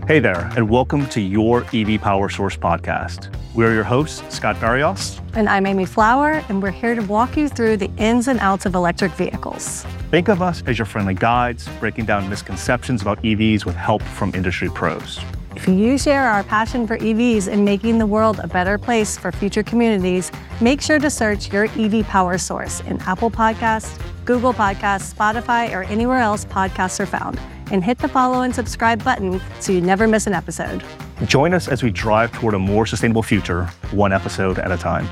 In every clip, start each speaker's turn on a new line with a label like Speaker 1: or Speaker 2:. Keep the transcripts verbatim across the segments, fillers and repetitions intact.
Speaker 1: Hey there, and welcome to your E V Power Source podcast. We're your hosts, Scott Barrios.
Speaker 2: And I'm Amy Flower, and we're here to walk you through the ins and outs of electric vehicles.
Speaker 1: Think of us as your friendly guides, breaking down misconceptions about E Vs with help from industry pros.
Speaker 2: If you share our passion for E Vs and making the world a better place for future communities, make sure to search your E V Power Source in Apple Podcasts, Google Podcasts, Spotify, or anywhere else podcasts are found. And hit the follow and subscribe button so you never miss an episode.
Speaker 1: Join us as we drive toward a more sustainable future, one episode at a time.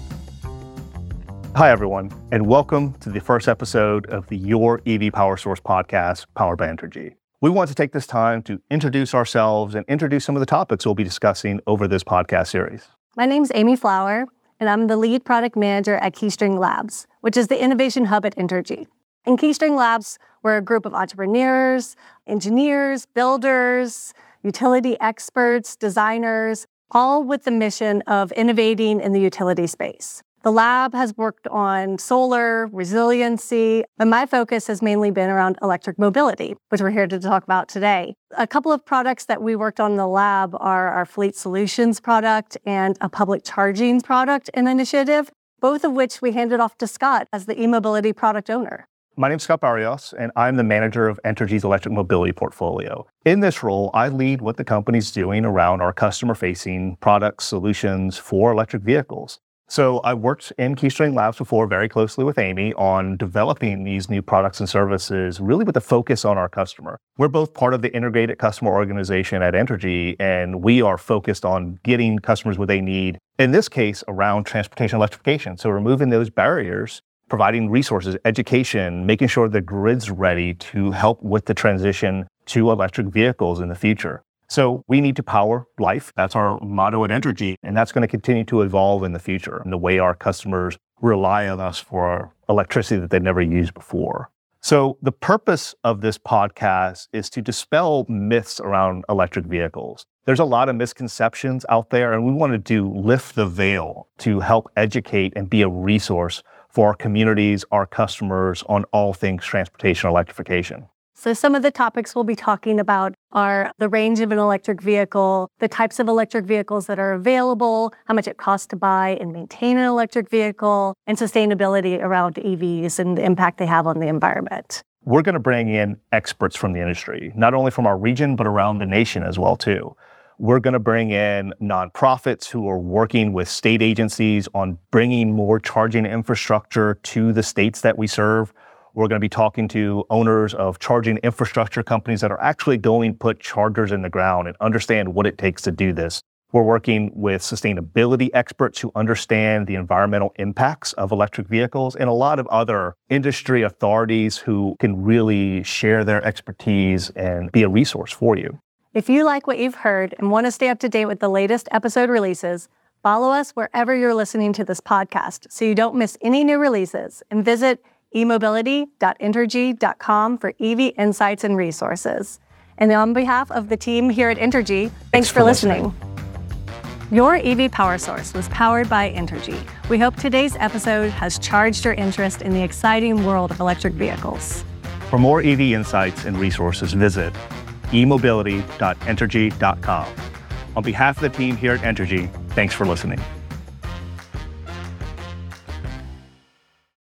Speaker 1: Hi, everyone, and welcome to the first episode of the Your E V Power Source podcast, powered by Entergy. We want to take this time to introduce ourselves and introduce some of the topics we'll be discussing over this podcast series.
Speaker 2: My name's Amy Flower, and I'm the lead product manager at Keystring Labs, which is the innovation hub at Entergy. In Keystring Labs, we're a group of entrepreneurs, engineers, builders, utility experts, designers, all with the mission of innovating in the utility space. The lab has worked on solar, resiliency, and my focus has mainly been around electric mobility, which we're here to talk about today. A couple of products that we worked on in the lab are our Fleet Solutions product and a public charging product and initiative, both of which we handed off to Scott as the e-mobility product owner.
Speaker 1: My name is Scott Barrios, and I'm the manager of Entergy's electric mobility portfolio. In this role, I lead what the company's doing around our customer-facing products, solutions for electric vehicles. So I worked in Keystring Labs before very closely with Amy on developing these new products and services, really with a focus on our customer. We're both part of the integrated customer organization at Entergy, and we are focused on getting customers what they need, in this case, around transportation electrification. So removing those barriers, providing resources, education, making sure the grid's ready to help with the transition to electric vehicles in the future. So we need to power life. That's our motto at Entergy, and that's going to continue to evolve in the future in the way our customers rely on us for electricity that they've never used before. So the purpose of this podcast is to dispel myths around electric vehicles. There's a lot of misconceptions out there, and we wanted to lift the veil to help educate and be a resource for our communities, our customers, on all things transportation electrification.
Speaker 2: So some of the topics we'll be talking about are the range of an electric vehicle, the types of electric vehicles that are available, how much it costs to buy and maintain an electric vehicle, and sustainability around E Vs and the impact they have on the environment.
Speaker 1: We're going to bring in experts from the industry, not only from our region, but around the nation as well, too. We're going to bring in nonprofits who are working with state agencies on bringing more charging infrastructure to the states that we serve. We're going to be talking to owners of charging infrastructure companies that are actually going to put chargers in the ground and understand what it takes to do this. We're working with sustainability experts who understand the environmental impacts of electric vehicles, and a lot of other industry authorities who can really share their expertise and be a resource for you.
Speaker 2: If you like what you've heard and want to stay up to date with the latest episode releases, follow us wherever you're listening to this podcast so you don't miss any new releases, and visit e mobility dot entergy dot com for E V insights and resources. And on behalf of the team here at Entergy, thanks, thanks for, for listening. listening. Your E V Power Source was powered by Entergy. We hope today's episode has charged your interest in the exciting world of electric vehicles.
Speaker 1: For more E V insights and resources, visit e mobility dot entergy dot com. On behalf of the team here at Entergy, thanks for listening.